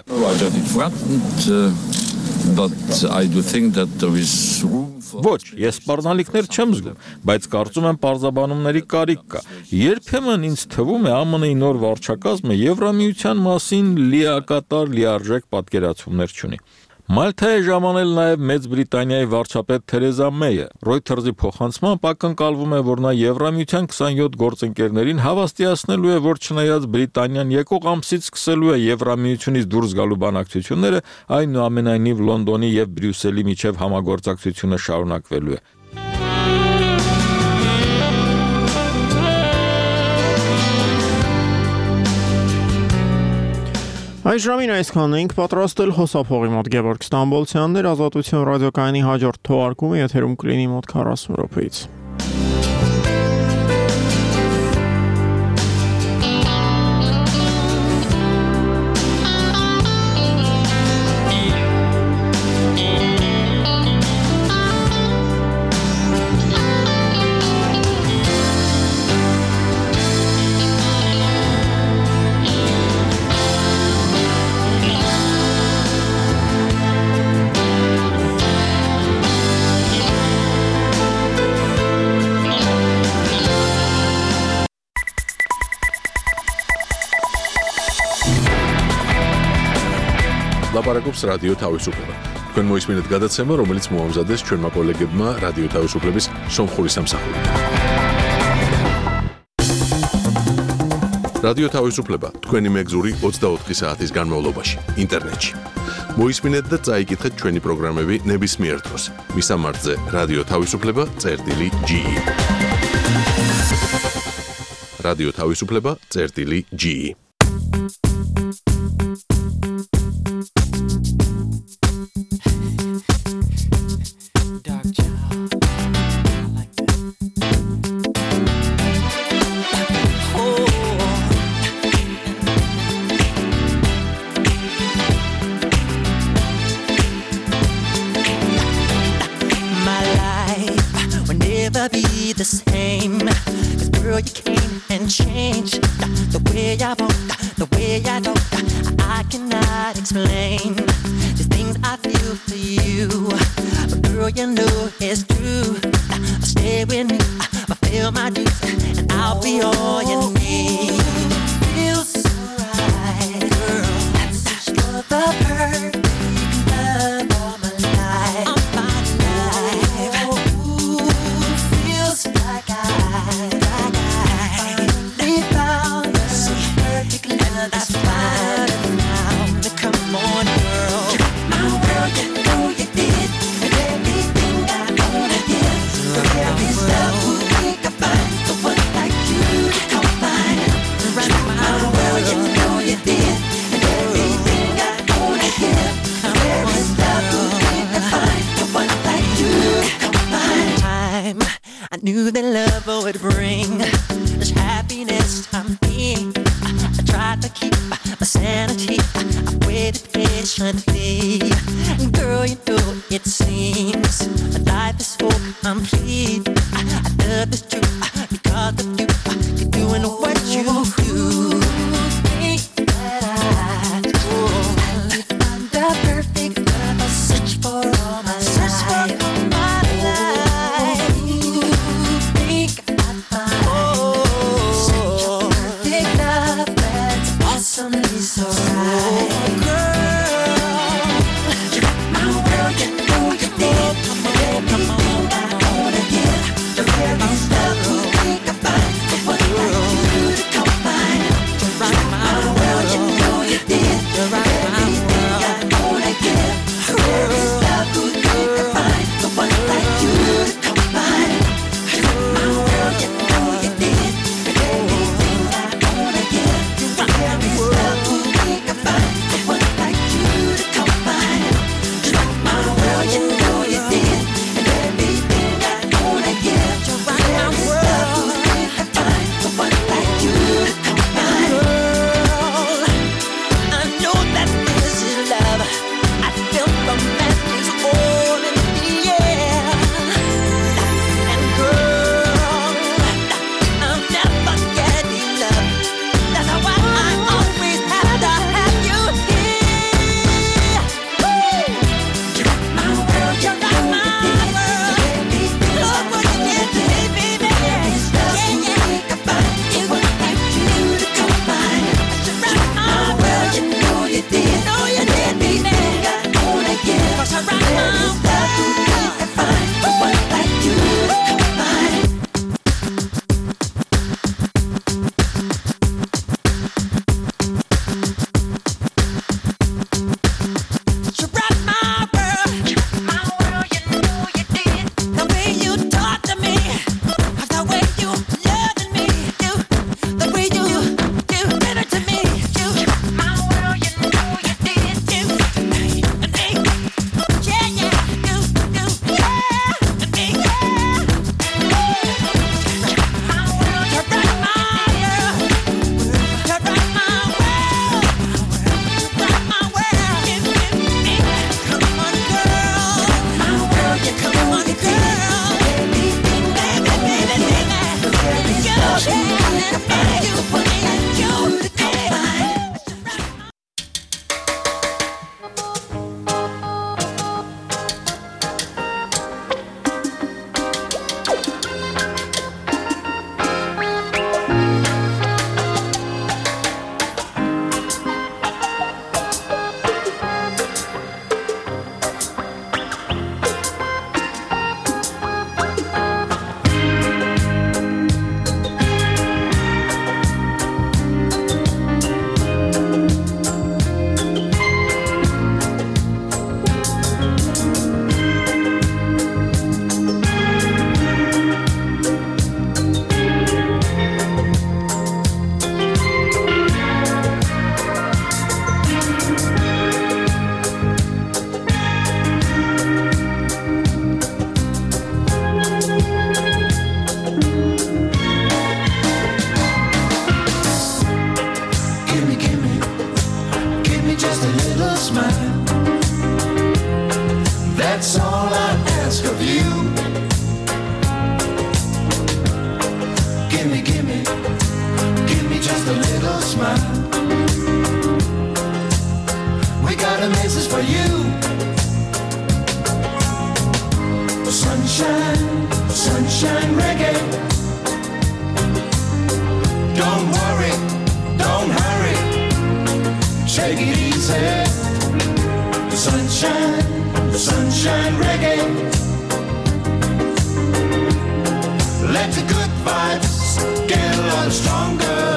Ոչ, ես սպառնալիքներ չեմ զգում, բայց կարծում եմ պարզաբանումների կարիք կա։ Երբեմն ինձ թվում է ԱՄՆ-ի նոր վարչակազմը Եվրամիության մասին լիակատար լիարժեք պատկերացումներ չունի։ Մալթայի ժամանել նաև Մեծ Բրիտանիայի վարչապետ Թերեզա Մեյը։ Reuters-ի փոխանցմամբ ակնկալվում է, որ նա Եվրամիության քսանյոթ գործընկերներին հավաստիացնելու է, որ չնայած Բրիտանիան եկող ամսից սկսելու է Եվրամիությունից դուրս գալու բանակցությունները, այնուամենայնիվ Լոնդոնի եւ Բրյուսելի միջև համագործակցությունը շարունակվելու է։ Այս ժամին այսքանն էինք պատրաստել հոսափողի մոտ Գևորգ Ստամբոլցյաններ, Ազատություն ռադիոկայանի հաջորդ թողարկումը եթերում կլինի մոտ քառասուն րոպեից։ Լապարակობს ռադիո თავისუფლება։ Თქვენ მოისმინეთ გადაცემა, რომელიც მოამზადეს ჩვენმა კოლეგებმა რადიო თავისუფლების სომხური სამსახური. რადიო თავისუფლება თქვენი მეგზური ოცდაოთხი საათის განმავლობაში ინტერნეტში. მოისმინეთ და წაიკითხეთ ჩვენი პროგრამები ნებისმიერ დროს. მისამართზე რადიო თავისუფლება წერტილი ჯი ი. რადიო თავისუფლება წერტილი ჯი ი. Be the same, 'cause girl you came and changed the way I want, the way I don't, I cannot explain these things I feel for you, but girl you know it's true. Stay with me, fulfill my dreams, and I'll be all you need. Feels so right, girl. Let's search for the perfect love all my life. I'm fine life. Like I, like I finally found the perfect love that's fine now. Come on, girl, my world, you know you did, and everything I wanna give. So every love we can find, the one like you to come find. My world, you know you did, and everything I wanna give. Every love we can find, the one like you to come find. Time. I knew that love would bring this happiness I'm in. I tried to keep my sanity. I waited patiently. And girl, you know it seems my life is so complete. I, I love this truth because of you. You're doing what you do. Think that I do. I find the perfect love. I search for all my life. Search for all my life. Awesomely so right, girl. My world, you know you did. Everything I wanna give. The very love we can find. The one like you to come find. My world, you know you did. Everything I wanna give. The very love we can find. The one like you to come find. My world, you know you did. Everything I wanna give. The very love we can find. a little smile. That's all I ask of you. Gimme, gimme, give me just a little smile. We got a message for you. Sunshine, sunshine reggae. Don't worry, don't hurry. Take it easy. Sunshine, sunshine reggae. Let the good vibes get a lot stronger.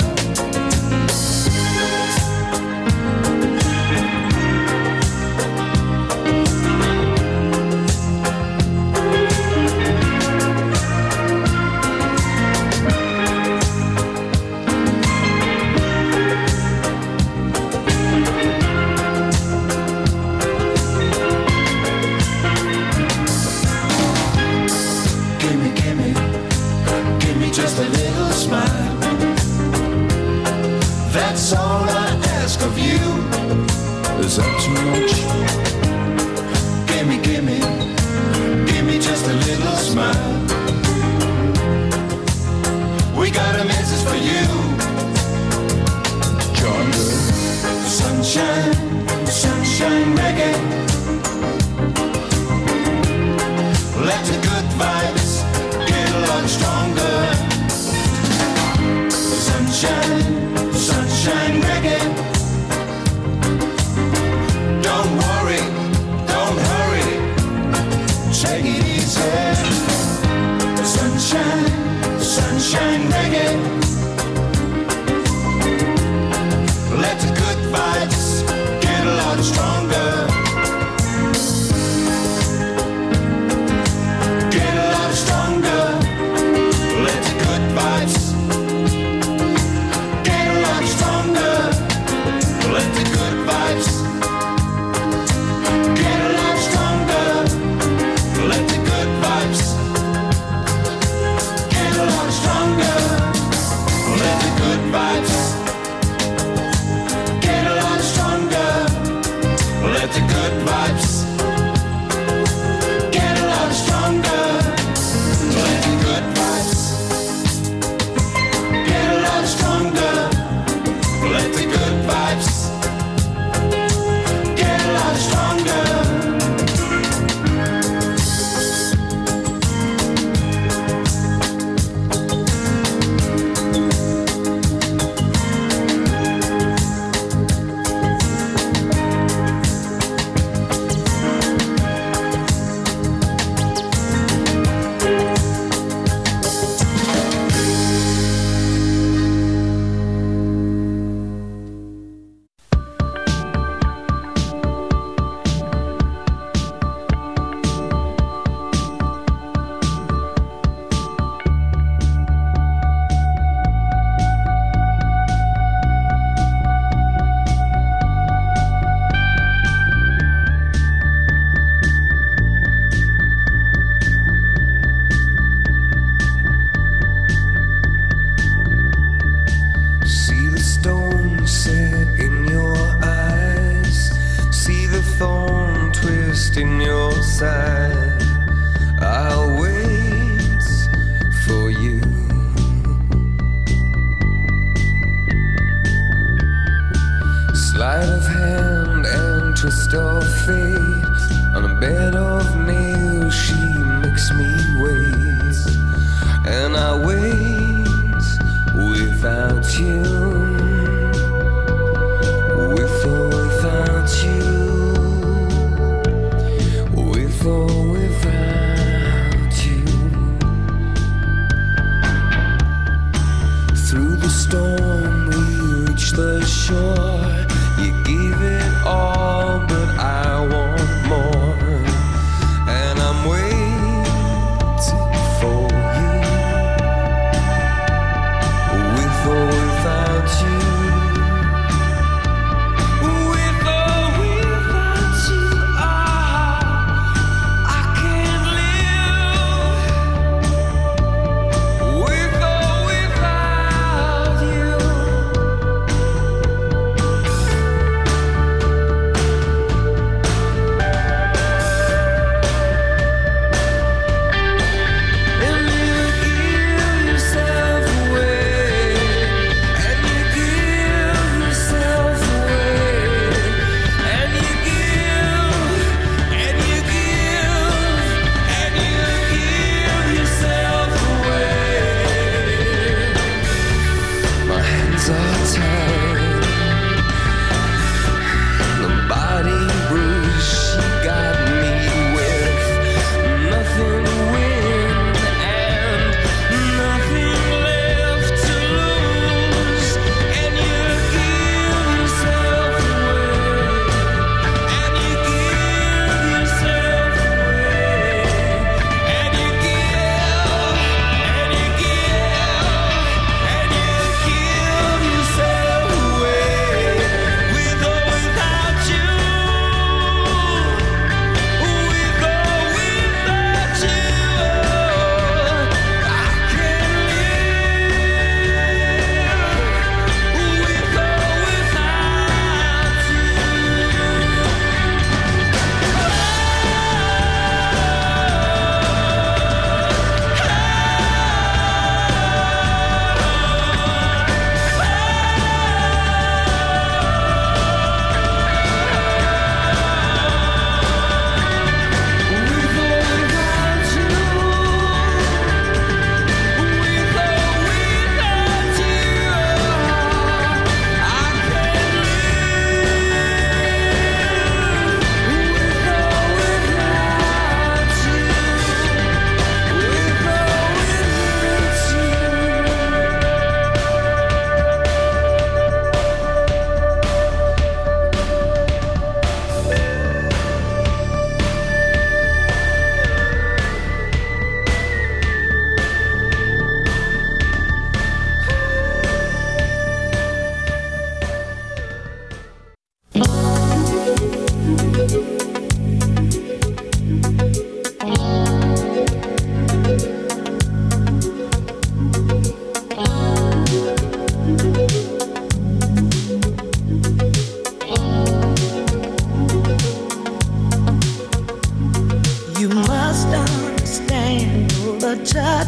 Just a little smile. That's all I ask of you. Is that too much? Gimme, gimme, give me just a little smile. We got a message for you. Jungle. Sunshine, sunshine reggae. Let the good vibes get a lot stronger. Sunshine, sunshine reggae. Don't worry, don't hurry. Take it easy. Sunshine, sunshine reggae. Let the good vibes get a lot stronger. Get a lot stronger. Let the good vibes let the good vibes get a lot stronger. Let the good vibes get a lot stronger. Let the good vibes get a lot stronger. Let the good vibes get a lot stronger. Let the good vibes get a lot stronger. Let the good vibes get a lot stronger.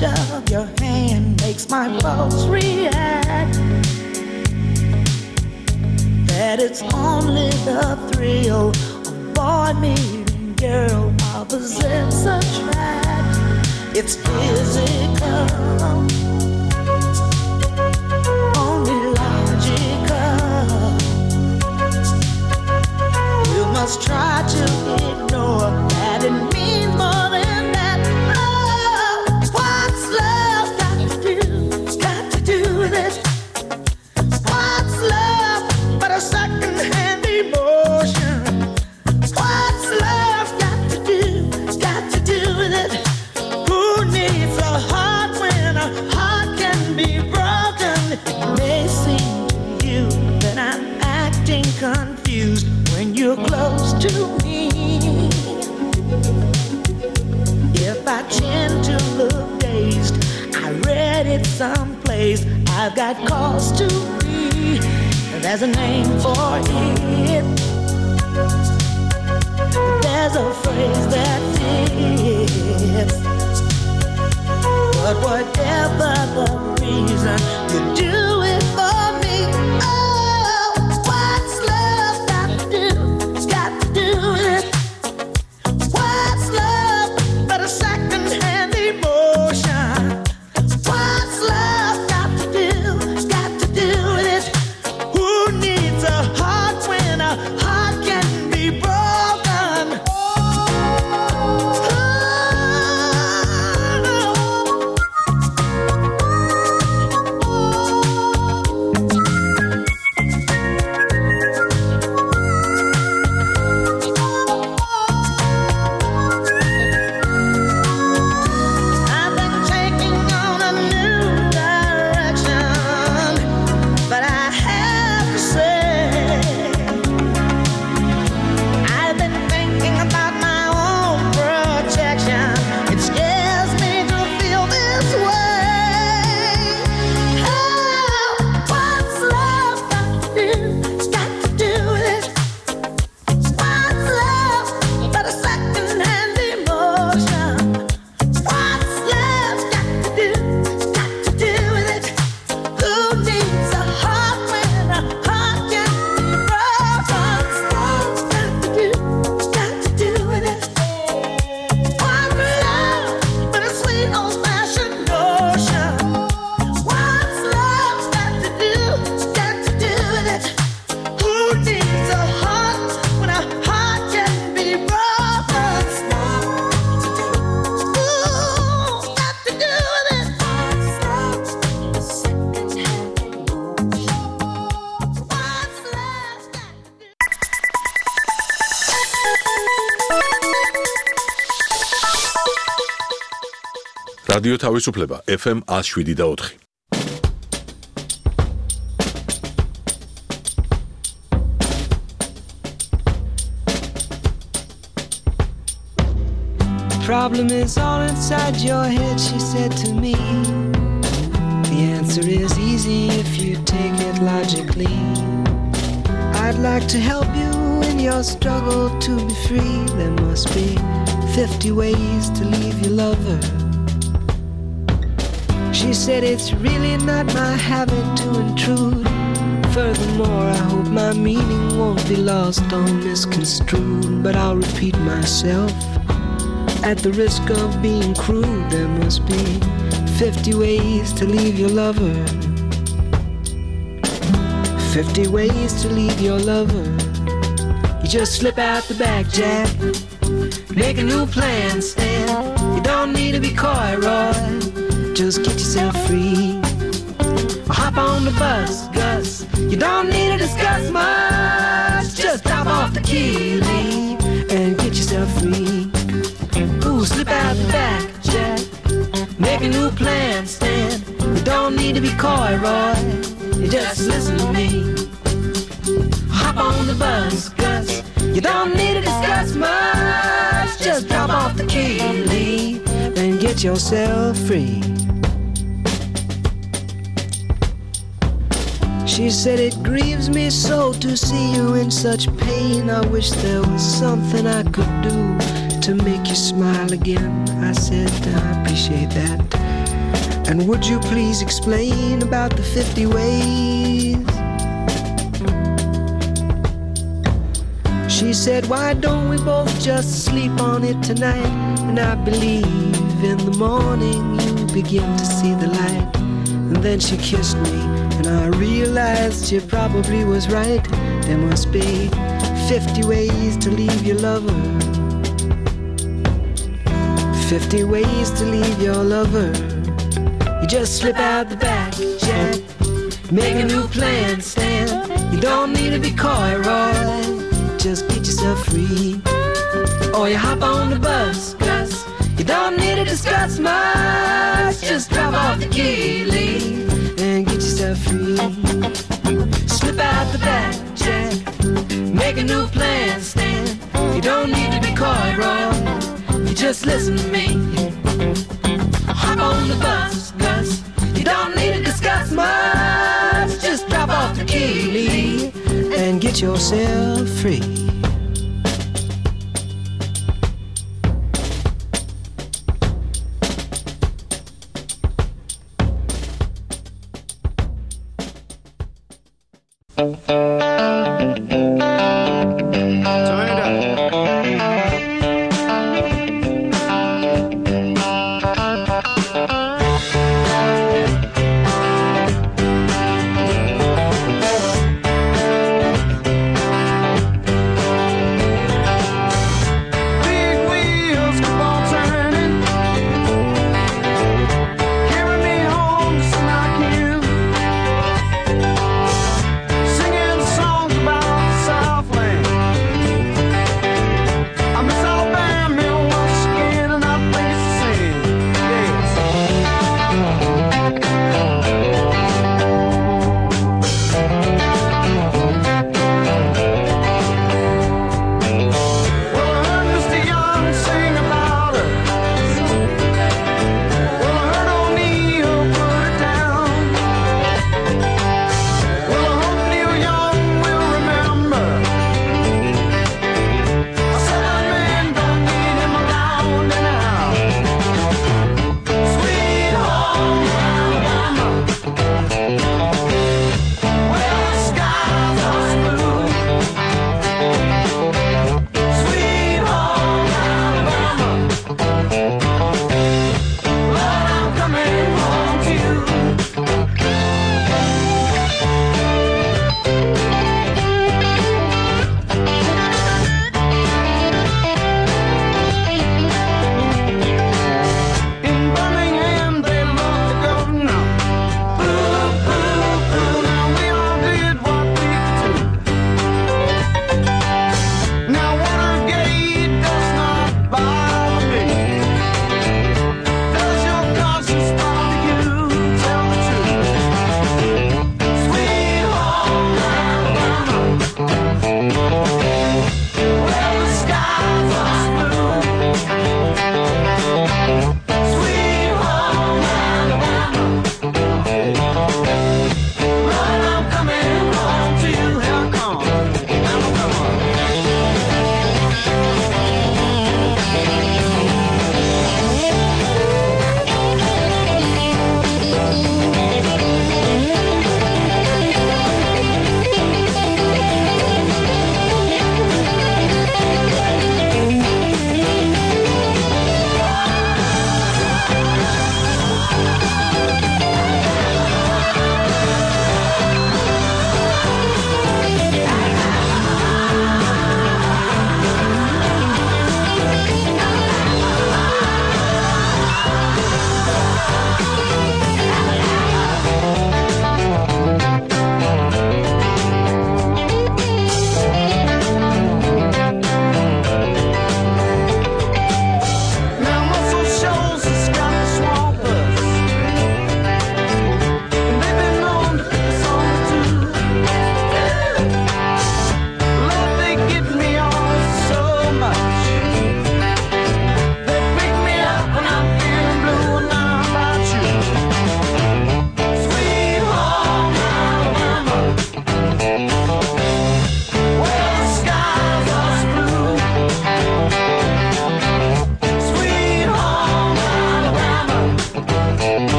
touch of your hand makes my pulse react. That it's only the thrill of boy meeting girl opposites attract. It's physical, only logical. You must try to ignore that it means more than that. Oh, what's love got to do? Got to do with it. What's love but a second-hand emotion? What's love got to do? Got to do with it. Who needs a heart when a heart can be broken? It may seem to you that I'm acting confused when you're close to me. If I tend to look dazed, I read it someplace. I've got cause to be. There's a name for it. There's a phrase that fits. But whatever the reason, you do it for me. Oh, what's love got to do? Got to do with it. What's love but a second-hand emotion? What's love got to do? Got to do with it. Who needs a heart when a heart can be broken? I've been taking on a new direction, but I have to say, I've been thinking about my own protection. It scares me to feel this way. Oh, what's love got to do? Got to do with it. What's love but a second-hand emotion? What's love got to do? Got to do with it. Who needs a heart when a heart can be broken? What's got to do? Got to do with it. What's love but a sweet old-fashioned notion? What's love got to do? Got to do with it. Who needs a heart when a heart can be broken? Ooh, got to do with it. What's love? A second-hand emotion. What's love got to do? რადიო თავისუფლება ეფ ემ one oh seven და four. Problem is all inside your head, she said to me. The answer is easy if you take it logically. I'd like to help you in your struggle to be free. There must be fifty ways to leave your lover. She said it's really not my habit to intrude. Furthermore, I hope my meaning won't be lost or misconstrued. But I'll repeat myself. At the risk of being crude, there must be fifty ways to leave your lover. fifty ways to leave your lover. You just slip out the back, Jack. Make a new plan, Stan. You don't need to be coy, Roy. Just get yourself free. Or hop on the bus, Gus. You don't need to discuss much. Just drop off the key, leave, and get yourself free. Ooh, slip out the back, Jack. Make a new plan, Stan. You don't need to be coy, Roy. You just listen to me. Hop on the bus, Gus. You don't need to discuss much. Just drop off the key, leave, and get yourself free. She said it grieves me so to see you in such pain. I wish there was something I could do to make you smile again. I said I appreciate that. And would you please explain about the fifty ways? She said, why don't we both just sleep on it tonight? And I believe in the morning you begin to see the light. And then she kissed me, and I realized she probably was right. There must be fifty ways to leave your lover. Fifty ways to leave your lover. You just slip out the back, Jack. Make a new plan, Stan. You don't need to be coy, Roy. Just get yourself free. Or you hop on the bus, Gus. You don't need to discuss much. Just drop off the key, leave, and get yourself free. Slip out the back, Jack. Make a new plan, Stan. You don't need to be coy, Roy. You just listen to me. Hop on the bus, Gus. You don't need to discuss much. Just drop off the key, leave, and get yourself free.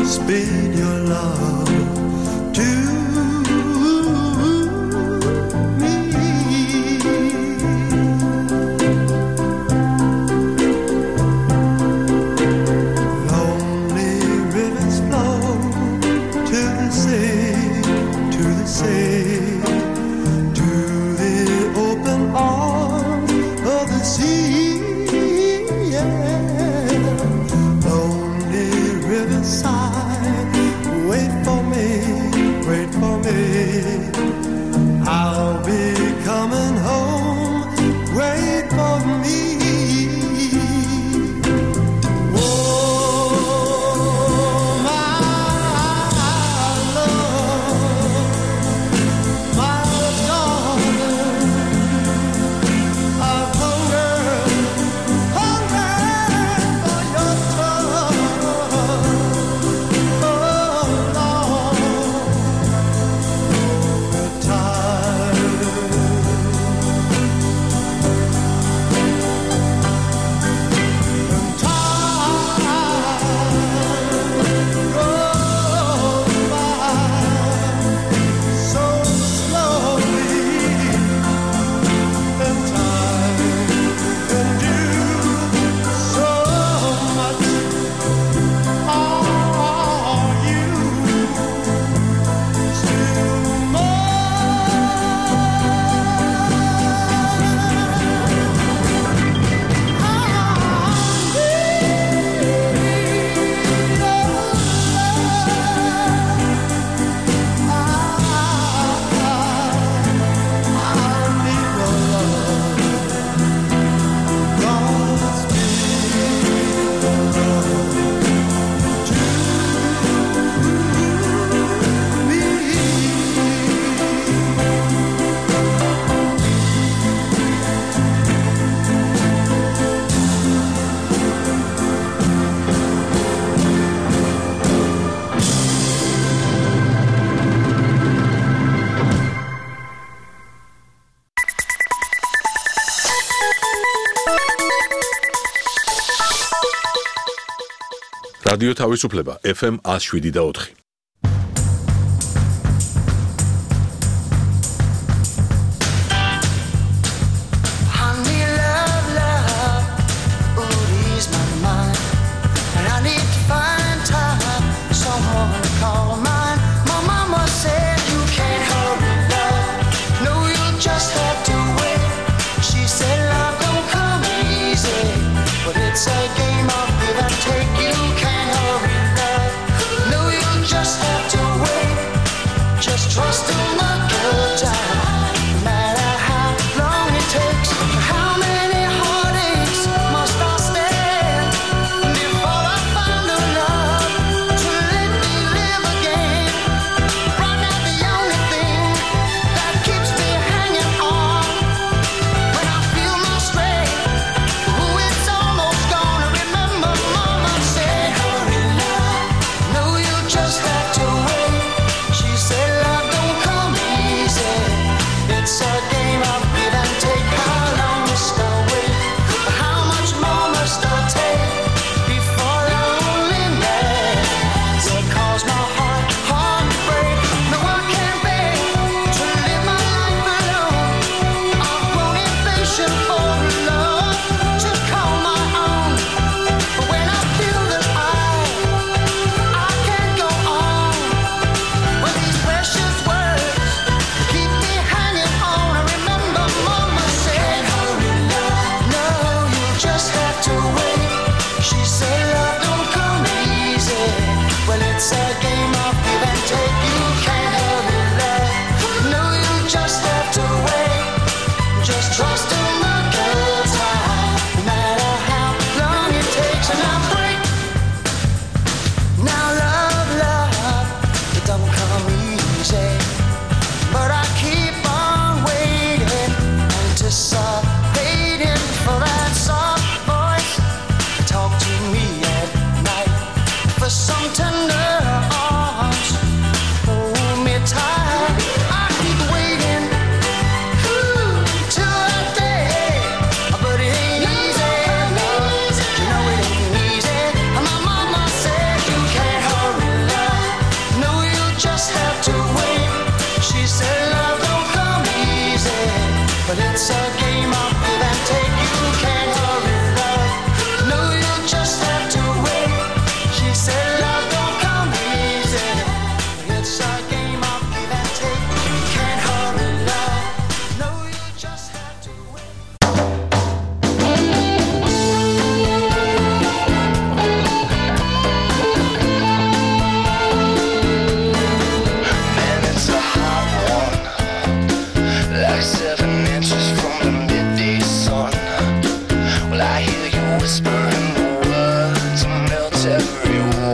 Spit your love to me. Lonely rivers flow to the sea, to the sea, to the open arms of the sea. Yeah. Lonely riverside, wait for me, wait for me. I'll be coming home, wait for me. Oh, my love, my darling, I've hungered, hungered for your touch. Oh, Lord, the time. რადიო თავისუფლება ეფ ემ one oh seven და four. Honey, love, love, ooh, ease my mind. And I need to find time, someone to call mine. My mama said you can't hurry, love. No, you'll just have to wait. She said love don't come easy, but it's a game of give and take. You can't hurry, love. No, you'll just have to wait. Just trust in the good time, no matter how long it takes. How many heartaches must I stand before I find a love to let me live again? Right now the only thing that keeps me hanging on when I feel my strength, ooh, it's almost gone. Remember mama said, hurry love, no, you just have to wait. She said love don't come easy, it's a game of give and take. How long must I wait? How much more must I take before loneliness will cause my heart, heart to break? No one can bear to live my life alone. I've grown impatient for love to call my own. But when I feel that I, I can't go on with these precious words keep me hanging on. I remember mama said, hurry love, no, you just have to wait. She said love don't come easy, well it's a game of give and take. You can't hurry love, no, you just have to wait. Just trust in the good time, no matter how long it takes. And I break now, love, love, it don't come easy, but I keep on waiting, anticipating for that soft voice. Talk to me at night, for some tender arms, hold me tight. I keep waiting, ooh, till that day, but it ain't easy, no, you know it ain't easy. And my mama said you can't hurry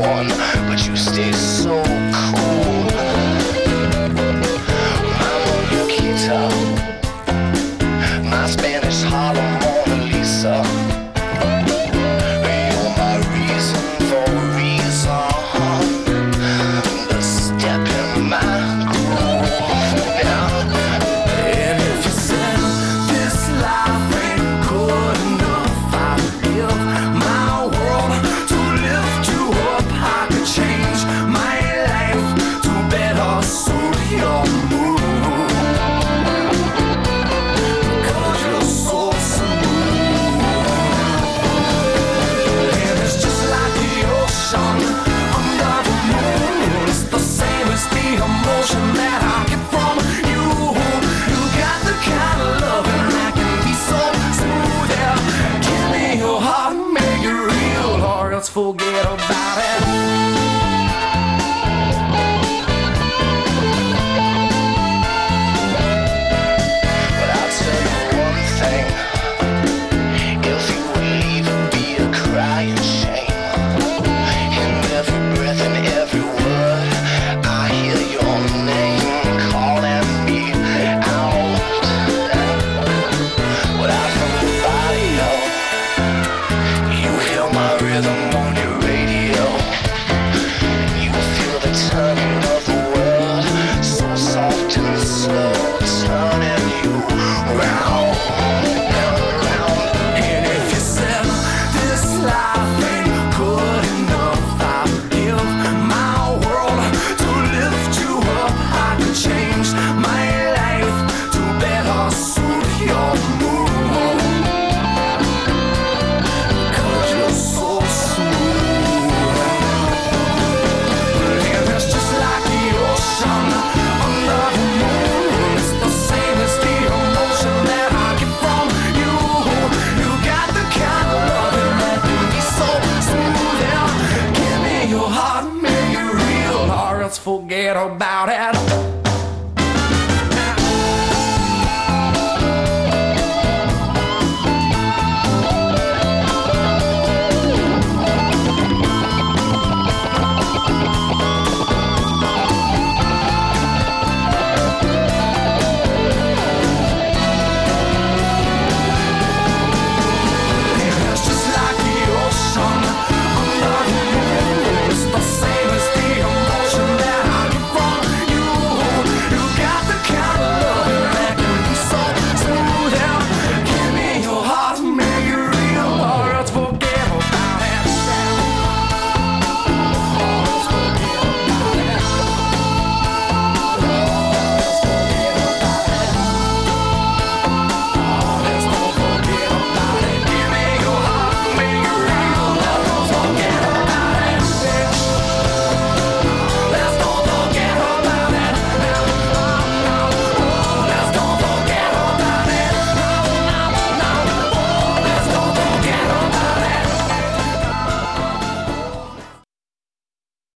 one, but you stay so cool. My Monikita, my Spanish Harlem Mona Lisa. You're my reason for a reason, the step in my groove now. And if you said this life ain't good enough, I'd give my world to lift you up. I could change my life to better suit your mood, 'cause you're so smooth. And it's just like the ocean under the moon. It's the same as the emotion that I get from you. You got the kind of loving that can be so smooth. Yeah, give me your heart, make it real, or else forget about it. But I'll tell you one thing, if you would leave, it'd be a crying shame. In every breath and every word, I hear your name calling me out. Without from the radio, you hear my rhythm on your radio. You feel the turning of the world, so soft and slow, turning you round and round. And if you said this life ain't good enough, I'd give my world to lift you up. I could change my life to better suit your mood, 'cause you're so smooth. And it's just like the ocean under the moon. It's the same as the emotion that I get from you. You got the kind of loving that can be so smooth. Yeah, give me your heart, make it real, or else forget about it.